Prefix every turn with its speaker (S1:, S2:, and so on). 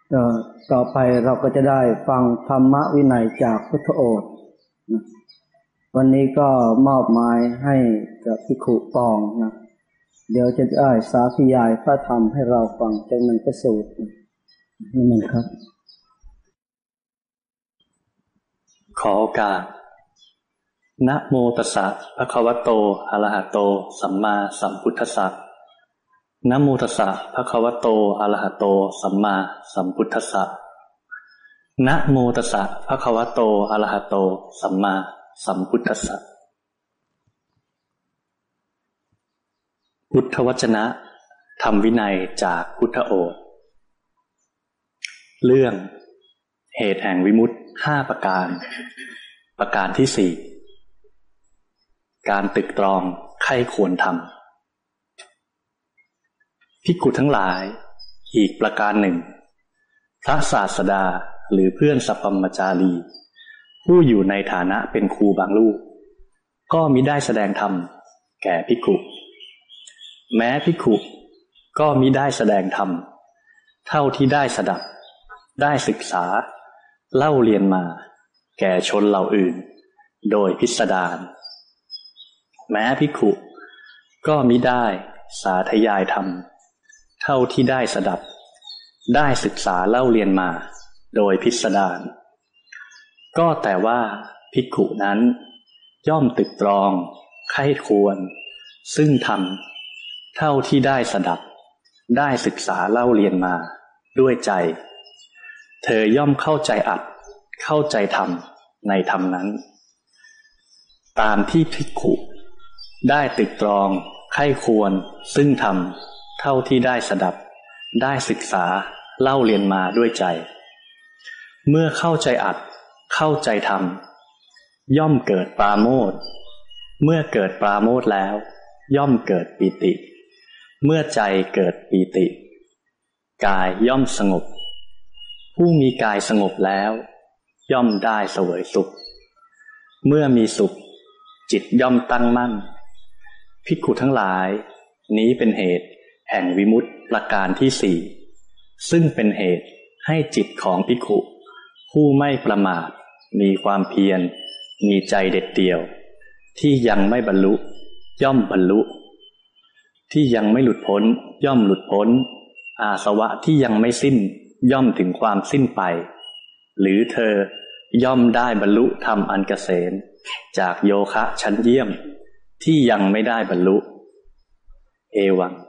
S1: ต่อไปเราก็จะได้ฟังธรรมวินัยจากพุทธโอษฐ์วันนี้ก็มอบหมายให้กับภิกขุปองนะเดี๋ยวจะได้สาธยายพระธรรมให้เราฟังจากหนึ่งพระสูตรนี่ครับ
S2: ขอโอกาสนะโมตัสสะภะคะวะโตอะระหะโตสัมมาสัมพุทธัสสะนะโมตัสสะภะคะวะโตอะระหะโตสัมมาสัมพุทธัสสะนะโมตัสสะภะคะวะโตอะระหะโตสัมมาสัมพุทธัสสะพุทธวจนะธรรมวินัยจากพุทธโอษฐ์เรื่องเหตุแห่งวิมุตติ5ประการที่4การตึกตรองใคร่ควรทำภิกขุทั้งหลายอีกประการหนึ่งพระศาสดาหรือเพื่อนสัพพมจารีผู้อยู่ในฐานะเป็นครูบางรูปก็มิได้แสดงธรรมแก่ภิกขุแม้ภิกขุก็มิได้แสดงธรรมเท่าที่ได้สดับได้ศึกษาเล่าเรียนมาแก่ชนเหล่าอื่นโดยพิสดารแม้ภิกขุก็มิได้สาธยายธรรมเท่าที่ได้สดับได้ศึกษาเล่าเรียนมาโดยพิสดารก็แต่ว่าภิกขุนั้นย่อมตึกตรองใคร่ควรซึ่งธรรมเท่าที่ได้สดับได้ศึกษาเล่าเรียนมาด้วยใจเธอย่อมเข้าใจอัตเข้าใจธรรมในธรรมนั้นตามที่ภิกขุได้ตึกตรองใคร่ควรซึ่งธรรมเท่าที่ได้สดับได้ศึกษาเล่าเรียนมาด้วยใจเมื่อเข้าใจอัตเข้าใจธรรมย่อมเกิดปราโมทย์เมื่อเกิดปราโมทย์แล้วย่อมเกิดปีติเมื่อใจเกิดปีติกายย่อมสงบผู้มีกายสงบแล้วย่อมได้เสวยสุขเมื่อมีสุขจิตย่อมตั้งมั่นภิกขุทั้งหลายนี้เป็นเหตุแห่งวิมุตติประการที่4ซึ่งเป็นเหตุให้จิตของภิกขุผู้ไม่ประมาทมีความเพียรมีใจเด็ดเดี่ยวที่ยังไม่บรรลุย่อมบรรลุที่ยังไม่หลุดพ้นย่อมหลุดพ้นอาสวะที่ยังไม่สิ้นย่อมถึงความสิ้นไปหรือเธอย่อมได้บรรลุธรรมอันเกษมจากโยคะชั้นเยี่ยมที่ยังไม่ได้บรรลุเอวัง